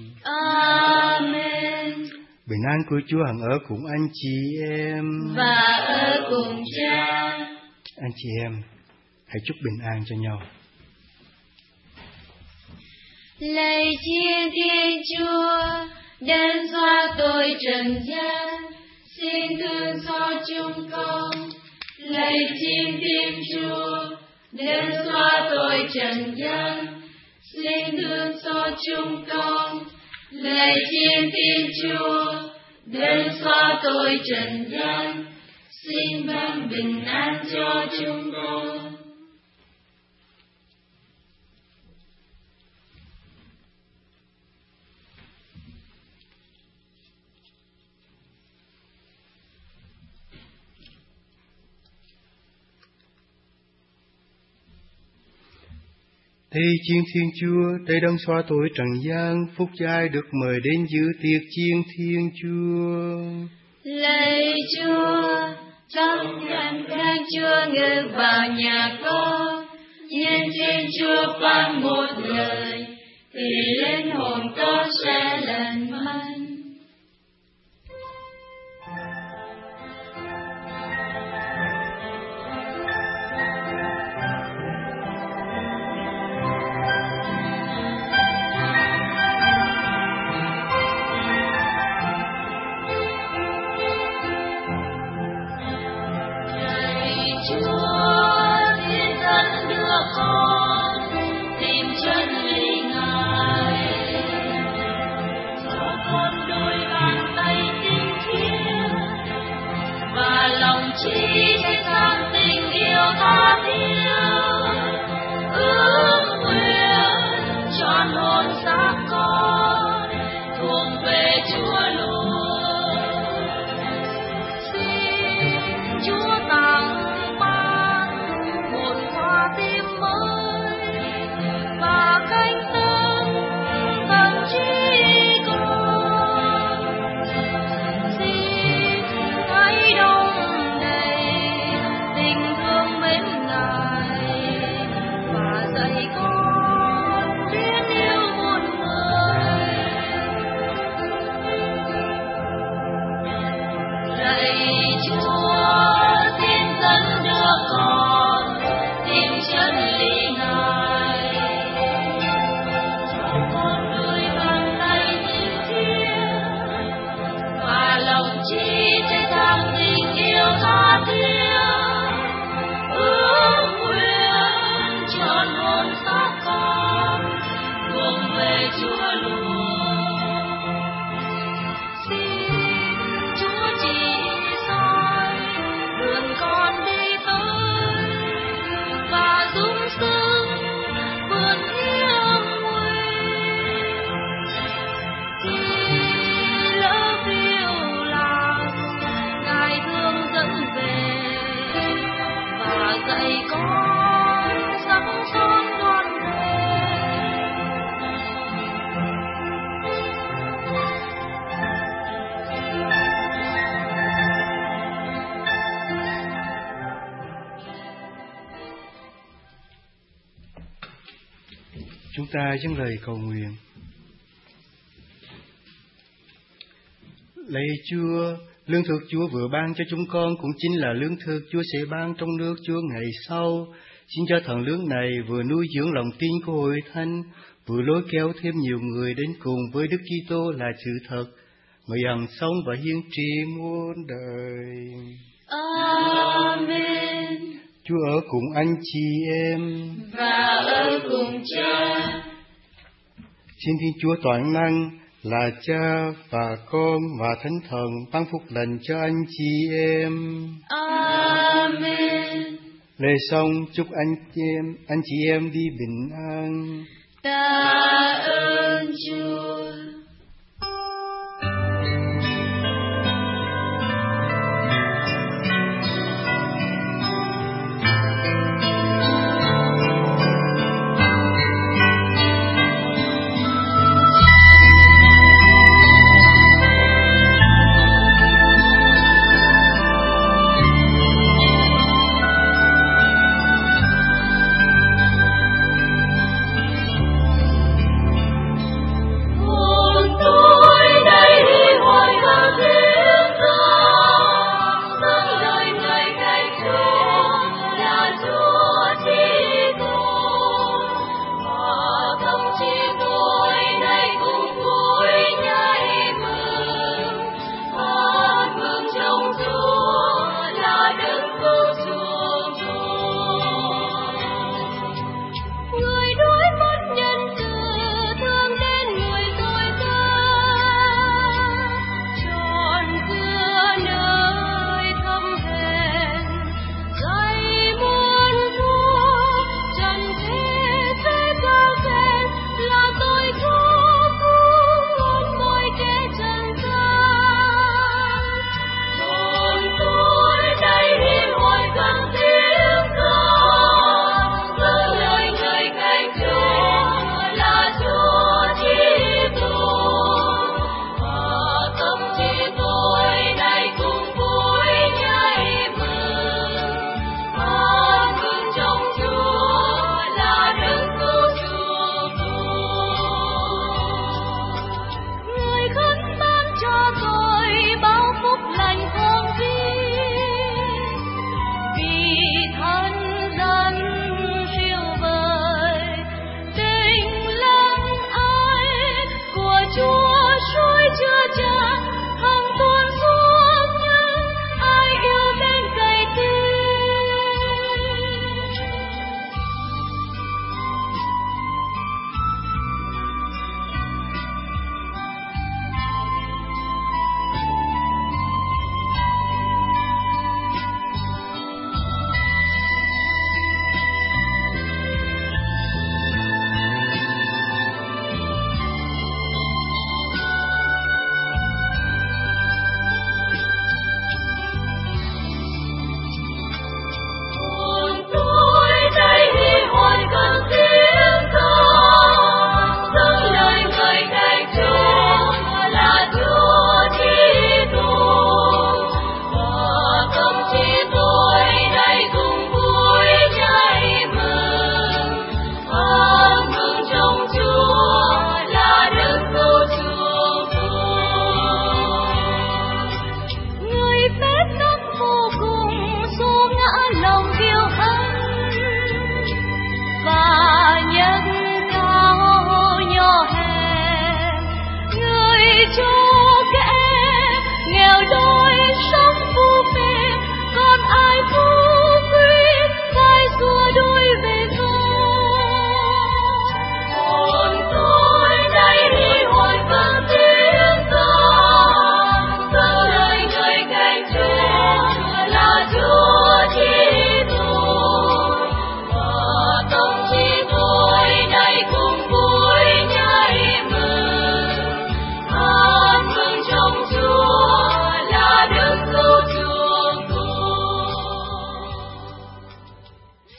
Amen. Bình an của Chúa hằng ở cùng anh chị em và ở cùng Cha. Anh chị em hãy chúc bình an cho nhau. Lạy Thiên Chúa, đấng xóa tội trần gian, xin thương xót chúng con. Lạy Thiên Chúa, đấng xóa tội trần gian, xin thương xót chúng con. Lạy Thiên Chúa, đấng xóa tội trần gian, xin ban bình an cho chúng con. Thì chiên Thiên Chúa, đây đấng xóa tội trần gian, phúc giai được mời đến dự tiệc chiên Thiên Chúa. Lạy Chúa, trong ngàn Thiên Chúa ngự vào nhà con, nhân Thiên Chúa phán một lời, thì linh hồn con sẽ lần manh. Chúng ta dâng lời cầu nguyện. Lạy Chúa, lương thực Chúa vừa ban cho chúng con cũng chính là lương thực Chúa sẽ ban trong nước Chúa ngày sau. Xin cho thần lương này vừa nuôi dưỡng lòng tin của hội thánh, vừa lôi kéo thêm nhiều người đến cùng với Đức Kitô là sự thật, người hằng sống và hiên trị muôn đời. Amen. Chúa ở cùng anh chị em và ở cùng Cha. Xin Thiên Chúa toàn năng là Cha và Con và Thánh Thần ban phúc lành cho anh chị em. Amen. Lễ xong chúc anh chị em đi bình an. Ta ơn Chúa.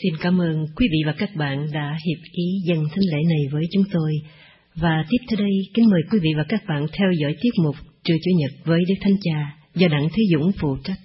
Xin cảm ơn quý vị và các bạn đã hiệp ý dâng thánh lễ này với chúng tôi. Và tiếp theo đây, kính mời quý vị và các bạn theo dõi tiết mục Trưa Chủ nhật với Đức Thánh Cha do Đặng Thế Dũng phụ trách.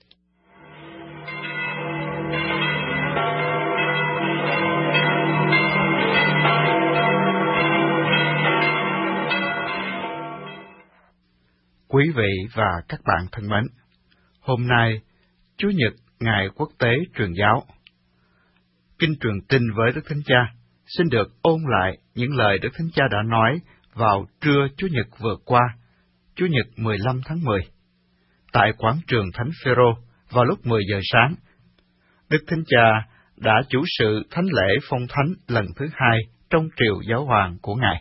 Quý vị và các bạn thân mến, hôm nay, Chủ nhật Ngày Quốc tế Truyền giáo. Kinh truyền tin với Đức Thánh Cha xin được ôn lại những lời Đức Thánh Cha đã nói vào trưa Chủ nhật vừa qua, Chủ nhật 15 tháng 10, tại quảng trường Thánh Phêrô vào lúc 10 giờ sáng. Đức Thánh Cha đã chủ sự thánh lễ phong thánh lần thứ 2 trong triều giáo hoàng của Ngài.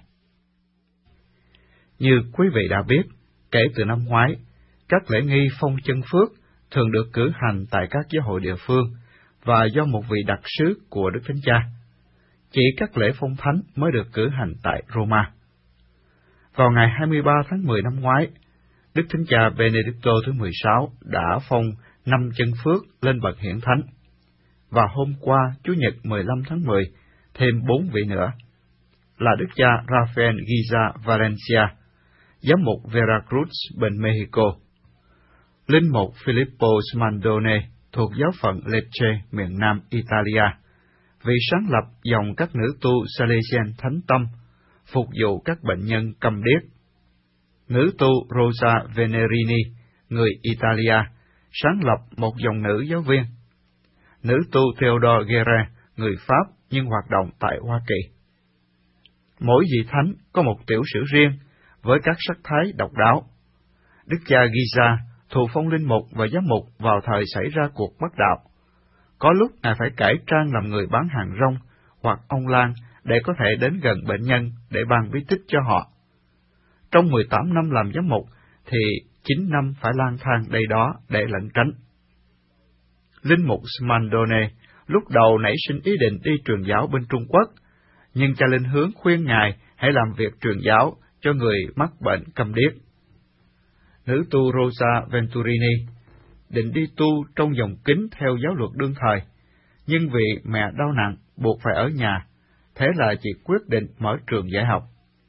Như quý vị đã biết, kể từ năm ngoái, các lễ nghi phong chân phước thường được cử hành tại các giáo hội địa phương và do một vị đặc sứ của Đức Thánh Cha. Chỉ các lễ phong thánh mới được cử hành tại Roma. Vào ngày 23 tháng 10 năm ngoái, Đức Thánh Cha Benedicto thứ 16 đã phong 5 chân phước lên bậc hiển thánh. Và hôm qua, Chủ nhật 15 tháng 10, thêm 4 vị nữa, là Đức cha Rafael Giza Valencia, giám mục Veracruz bên Mexico, linh mục Filippo Smandone thuộc giáo phận Lecce, miền Nam Italia, vị sáng lập dòng các nữ tu Salesian Thánh Tâm, phục vụ các bệnh nhân câm điếc. Nữ tu Rosa Venerini, người Italia, sáng lập một dòng nữ giáo viên. Nữ tu Theodore Guerre, người Pháp nhưng hoạt động tại Hoa Kỳ. Mỗi vị thánh có một tiểu sử riêng, với các sắc thái độc đáo. Đức cha Giza thụ phong linh mục và giám mục vào thời xảy ra cuộc bất đạo. Có lúc Ngài phải cải trang làm người bán hàng rong hoặc ông lang để có thể đến gần bệnh nhân để ban bí tích cho họ. Trong 18 năm làm giám mục thì 9 năm phải lang thang đây đó để lẩn tránh. Linh mục Smandone lúc đầu nảy sinh ý định đi truyền giáo bên Trung Quốc, nhưng cha linh hướng khuyên Ngài hãy làm việc truyền giáo cho người mắc bệnh câm điếc. Nữ tu Rosa Venturini định đi tu trong dòng kính theo giáo luật đương thời, nhưng vì mẹ đau nặng buộc phải ở nhà, thế là chị quyết định mở trường dạy học.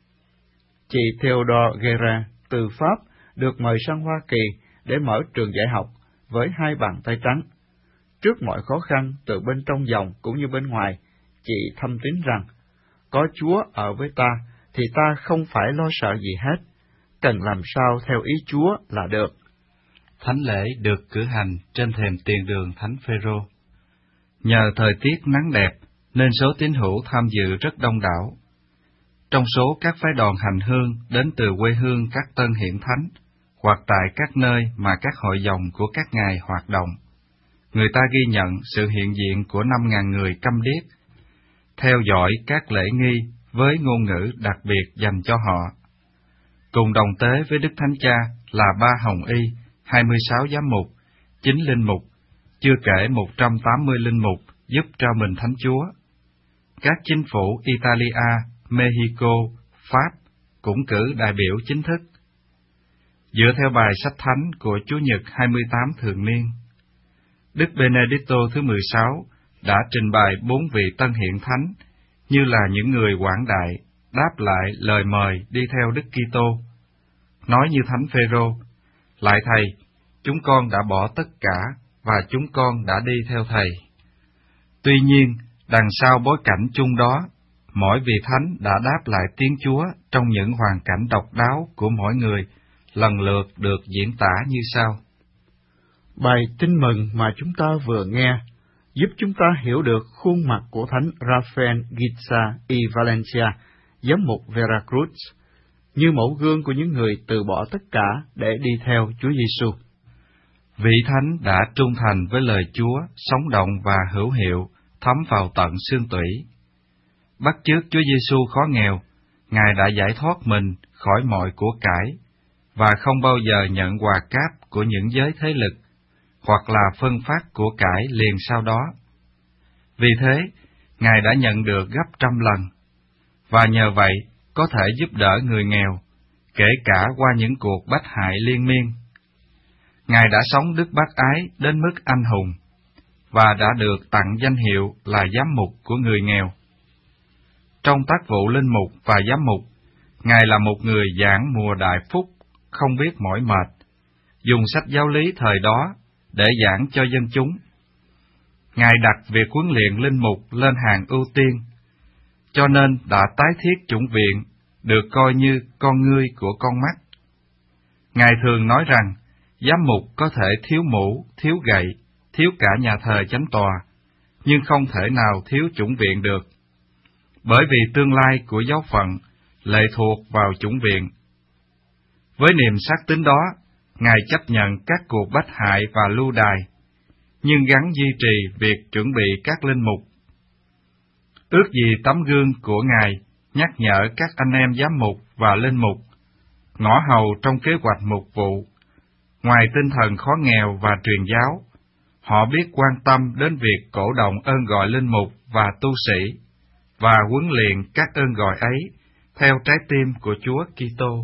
Chị Theodore Guerre từ Pháp được mời sang Hoa Kỳ để mở trường dạy học với 2 bàn tay trắng. Trước mọi khó khăn từ bên trong dòng cũng như bên ngoài, chị thâm tín rằng, có Chúa ở với ta thì ta không phải lo sợ gì hết, cần làm sao theo ý Chúa là được. Thánh lễ được cử hành trên thềm tiền đường Thánh Phêrô. Nhờ thời tiết nắng đẹp nên số tín hữu tham dự rất đông đảo. Trong số các phái đoàn hành hương đến từ quê hương các tân hiển thánh, hoặc tại các nơi mà các hội dòng của các ngài hoạt động, người ta ghi nhận sự hiện diện của 5.000 người câm điếc, theo dõi các lễ nghi với ngôn ngữ đặc biệt dành cho họ. Cùng đồng tế với Đức Thánh Cha là 3 hồng y, 26 giám mục, 9 linh mục, chưa kể 180 linh mục giúp trao mình Thánh Chúa. Các chính phủ Italia, Mexico, Pháp cũng cử đại biểu chính thức. Dựa theo bài sách thánh của Chủ nhật 28 thường niên, Đức Benedicto thứ 16 đã trình bày 4 vị tân hiện thánh như là những người quảng đại đáp lại lời mời đi theo Đức Kitô. Nói như Thánh Phêrô: "Lạy Thầy, chúng con đã bỏ tất cả và chúng con đã đi theo Thầy." Tuy nhiên, đằng sau bối cảnh chung đó, mỗi vị thánh đã đáp lại tiếng Chúa trong những hoàn cảnh độc đáo của mỗi người, lần lượt được diễn tả như sau. Bài tin mừng mà chúng ta vừa nghe giúp chúng ta hiểu được khuôn mặt của Thánh Rafael Giza y Valencia, giám mục Veracruz, như mẫu gương của những người từ bỏ tất cả để đi theo Chúa Giêsu. Vị thánh đã trung thành với lời Chúa, sống động và hữu hiệu, thấm vào tận xương tủy. Bắt chước Chúa Giêsu khó nghèo, Ngài đã giải thoát mình khỏi mọi của cải và không bao giờ nhận quà cáp của những giới thế lực hoặc là phân phát của cải liền sau đó. Vì thế, Ngài đã nhận được gấp 100 lần, và nhờ vậy có thể giúp đỡ người nghèo, kể cả qua những cuộc bách hại liên miên. Ngài đã sống đức bác ái đến mức anh hùng, và đã được tặng danh hiệu là giám mục của người nghèo. Trong tác vụ linh mục và giám mục, Ngài là một người giảng mùa đại phúc, không biết mỏi mệt, dùng sách giáo lý thời đó để giảng cho dân chúng. Ngài đặt việc huấn luyện linh mục lên hàng ưu tiên, cho nên đã tái thiết chủng viện, được coi như con ngươi của con mắt. Ngài thường nói rằng, giám mục có thể thiếu mũ, thiếu gậy, thiếu cả nhà thờ chánh tòa, nhưng không thể nào thiếu chủng viện được. Bởi vì tương lai của giáo phận lệ thuộc vào chủng viện. Với niềm xác tín đó, Ngài chấp nhận các cuộc bách hại và lưu đày, nhưng gắn duy trì việc chuẩn bị các linh mục. Ước gì tấm gương của Ngài nhắc nhở các anh em giám mục và linh mục, ngõ hầu trong kế hoạch mục vụ. Ngoài tinh thần khó nghèo và truyền giáo, họ biết quan tâm đến việc cổ động ơn gọi linh mục và tu sĩ, và huấn luyện các ơn gọi ấy theo trái tim của Chúa Kitô.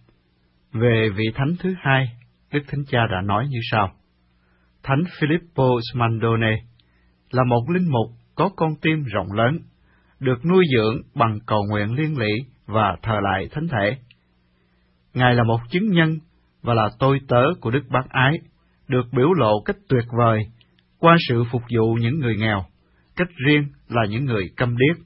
Về vị thánh thứ hai, Đức Thánh Cha đã nói như sau: Thánh Filippo Smandone là một linh mục có con tim rộng lớn, được nuôi dưỡng bằng cầu nguyện liên lỉ và thờ lại thánh thể. Ngài là một chứng nhân và là tôi tớ của Đức Bác Ái, được biểu lộ cách tuyệt vời qua sự phục vụ những người nghèo, cách riêng là những người câm điếc.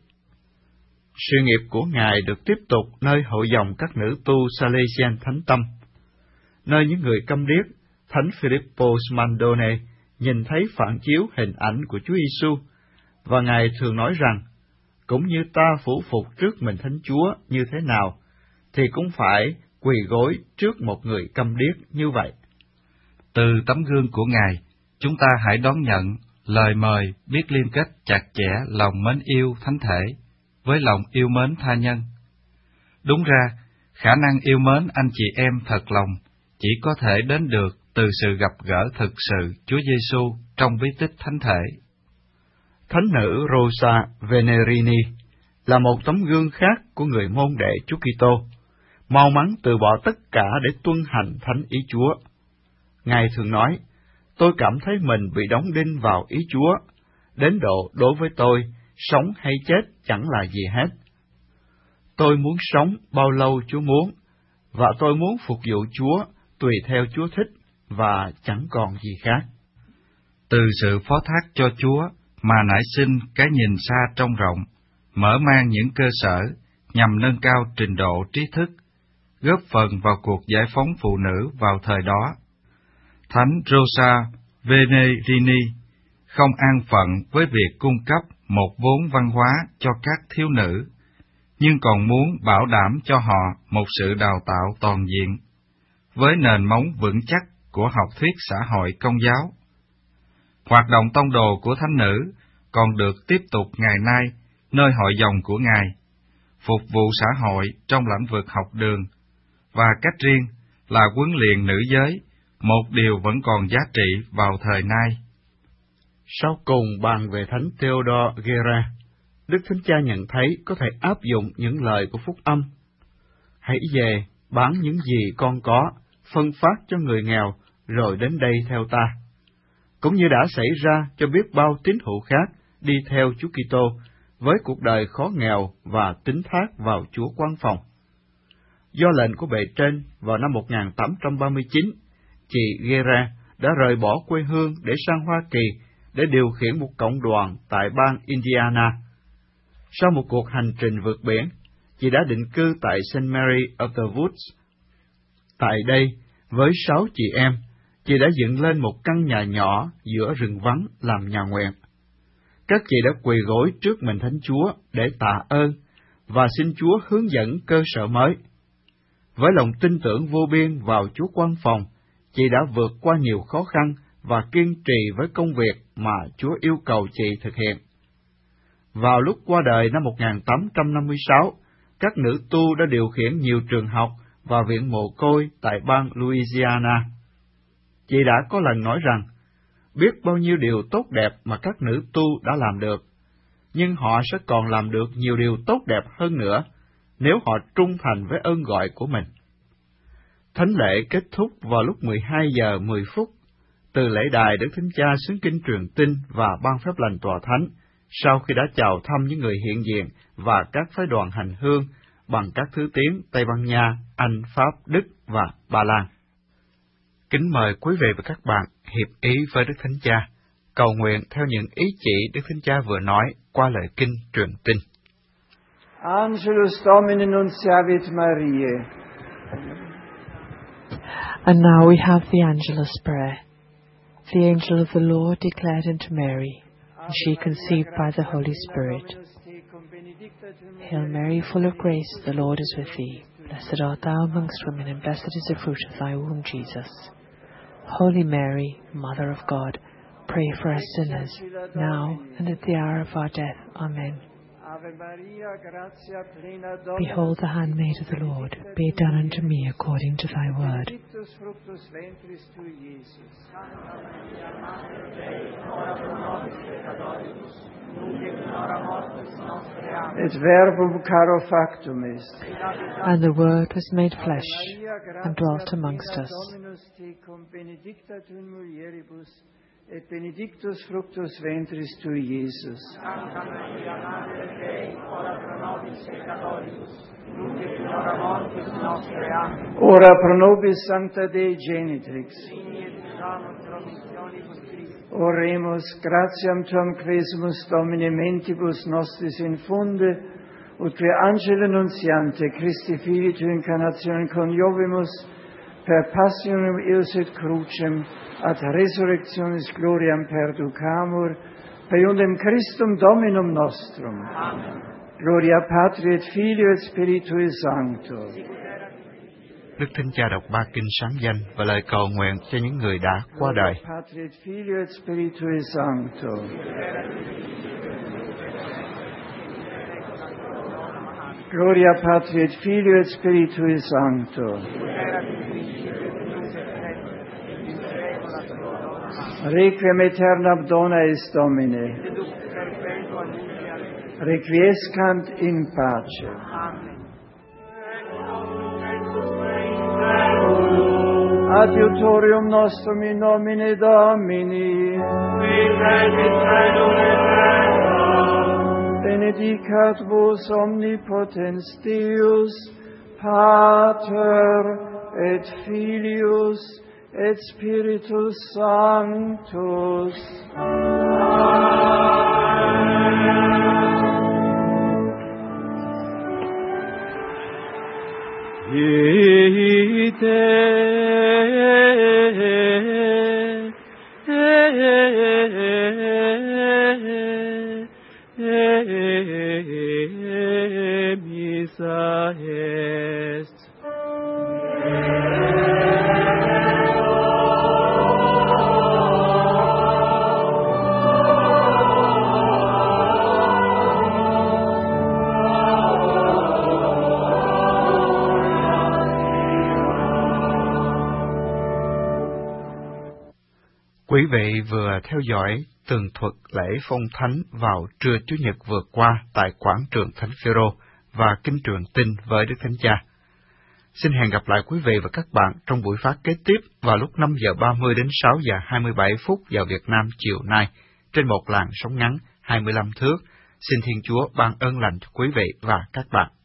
Sự nghiệp của Ngài được tiếp tục nơi hội dòng các nữ tu Salesian Thánh Tâm. Nơi những người câm điếc, Thánh Filippo Smandone nhìn thấy phản chiếu hình ảnh của Chúa Giêsu, và Ngài thường nói rằng, cũng như ta phủ phục trước mình Thánh Chúa như thế nào, thì cũng phải quỳ gối trước một người câm điếc như vậy. Từ tấm gương của Ngài, chúng ta hãy đón nhận lời mời biết liên kết chặt chẽ lòng mến yêu thánh thể với lòng yêu mến tha nhân. Đúng ra, khả năng yêu mến anh chị em thật lòng chỉ có thể đến được từ sự gặp gỡ thực sự Chúa Giêsu trong bí tích thánh thể. Thánh nữ Rosa Venerini là một tấm gương khác của người môn đệ Chúa Kitô, mau mắn từ bỏ tất cả để tuân hành thánh ý Chúa. Ngài thường nói, tôi cảm thấy mình bị đóng đinh vào ý Chúa, đến độ đối với tôi, sống hay chết chẳng là gì hết. Tôi muốn sống bao lâu Chúa muốn, và tôi muốn phục vụ Chúa tùy theo Chúa thích, và chẳng còn gì khác. Từ sự phó thác cho Chúa mà nảy sinh cái nhìn xa trông rộng, mở mang những cơ sở nhằm nâng cao trình độ trí thức, góp phần vào cuộc giải phóng phụ nữ vào thời đó. Thánh Rosa Venerini không an phận với việc cung cấp một vốn văn hóa cho các thiếu nữ, nhưng còn muốn bảo đảm cho họ một sự đào tạo toàn diện, với nền móng vững chắc của học thuyết xã hội công giáo. Hoạt động tông đồ của thánh nữ còn được tiếp tục ngày nay nơi hội dòng của Ngài, phục vụ xã hội trong lĩnh vực học đường, và cách riêng là huấn luyện nữ giới, một điều vẫn còn giá trị vào thời nay. Sau cùng bàn về Thánh Theodore Guerra, Đức Thánh Cha nhận thấy có thể áp dụng những lời của Phúc Âm. Hãy về, bán những gì con có, phân phát cho người nghèo, rồi đến đây theo ta. Cũng như đã xảy ra cho biết bao tín hữu khác đi theo Chúa Kitô với cuộc đời khó nghèo và tín thác vào Chúa Quan Phòng. Do lệnh của bề trên, vào năm 1839, chị Guerra đã rời bỏ quê hương để sang Hoa Kỳ để điều khiển một cộng đoàn tại bang Indiana. Sau một cuộc hành trình vượt biển, chị đã định cư tại St. Mary of the Woods. Tại đây, với 6 chị em, chị đã dựng lên một căn nhà nhỏ giữa rừng vắng làm nhà nguyện. Các chị đã quỳ gối trước mình Thánh Chúa để tạ ơn và xin Chúa hướng dẫn cơ sở mới. Với lòng tin tưởng vô biên vào Chúa Quan Phòng, chị đã vượt qua nhiều khó khăn và kiên trì với công việc mà Chúa yêu cầu chị thực hiện. Vào lúc qua đời năm 1856, các nữ tu đã điều khiển nhiều trường học và viện mồ côi tại bang Louisiana. Chị đã có lần nói rằng, biết bao nhiêu điều tốt đẹp mà các nữ tu đã làm được, nhưng họ sẽ còn làm được nhiều điều tốt đẹp hơn nữa nếu họ trung thành với ơn gọi của mình. Thánh lễ kết thúc vào lúc 12 giờ 10 phút. Từ lễ đài, Đức Thánh Cha xướng kinh truyền tin và ban phép lành tòa thánh, sau khi đã chào thăm những người hiện diện và các phái đoàn hành hương bằng các thứ tiếng Tây Ban Nha, Anh, Pháp, Đức và Ba Lan. Kính mời quý vị và các bạn hiệp ý với Đức Thánh Cha, cầu nguyện theo những ý chỉ Đức Thánh Cha vừa nói qua lời kinh truyền tin. Angelus Domini nunciavit Mariae. And now we have the Angelus prayer. The angel of the Lord declared unto Mary, and she conceived by the Holy Spirit. Hail Mary, full of grace, the Lord is with thee. Blessed art thou amongst women, and blessed is the fruit of thy womb, Jesus. Holy Mary, Mother of God, pray for us sinners, now and at the hour of our death. Amen. Behold the handmaid of the Lord, be it done unto me according to thy word. Et verbum caro factum est. And the word was made flesh, and dwelt amongst us. Et benedictus fructus ventris tui, Iesus. Sancta Maria, Mater Dei, ora pro nobis peccatoribus, nunc et in hora mortis nostre. Amen. Ora pro nobis Sancta Dei Genitrix. Vini et usamos promissionibus Christi. Oremus, gratiam tuam quesumus Domine mentibus nostris infunde, ut per angelo nuntiante Christi Filii tui incarnationem coniovimus, per passionem eos et crucem, ad resurrectionis gloriam perducamur, per iundem Christum Dominum nostrum. Amen. Gloria Patri et Filio et Spiritui Sancto. Đức Thánh Cha đọc ba kinh sáng danh và lời cầu nguyện cho những người đã qua đời. Gloria Patri et Filio et Spiritui Sancto. Gloria Patri et Filio et Spiritui Sancto. Requiem aeternam dona est Domine. Requiescant in pace. Adiutorium nostrum in nomine Domini. Benedicat vos omnipotens Deus, Pater et Filius et Spiritus Sanctus. Missa est. Quý vị vừa theo dõi tường thuật lễ phong thánh vào trưa Chủ nhật vừa qua tại quảng trường Thánh Phêrô và kinh truyền tin với Đức Thánh Cha. Xin hẹn gặp lại quý vị và các bạn trong buổi phát kế tiếp vào lúc 5 giờ 30 đến 6 giờ 27 phút giờ Việt Nam chiều nay trên một làn sóng ngắn 25 thước. Xin Thiên Chúa ban ơn lành cho quý vị và các bạn.